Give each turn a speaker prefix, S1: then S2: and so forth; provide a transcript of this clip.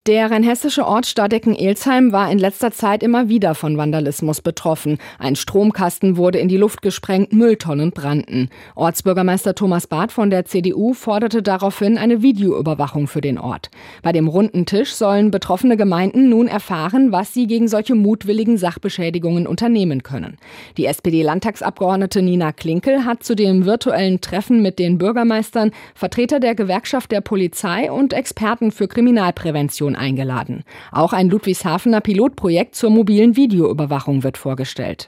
S1: Der rheinhessische Ort Stadecken-Elsheim war in letzter Zeit immer wieder von Vandalismus betroffen. Ein Stromkasten wurde in die Luft gesprengt, Mülltonnen brannten. Ortsbürgermeister Thomas Barth von der CDU forderte daraufhin eine Videoüberwachung für den Ort. Bei dem runden Tisch sollen betroffene Gemeinden nun erfahren, was sie gegen solche mutwilligen Sachbeschädigungen unternehmen können. Die SPD-Landtagsabgeordnete Nina Klinkel hat zu dem virtuellen Treffen mit den Bürgermeistern Vertreter der Gewerkschaft der Polizei und Experten für Kriminalprävention eingeladen. Auch ein Ludwigshafener Pilotprojekt zur mobilen Videoüberwachung wird vorgestellt.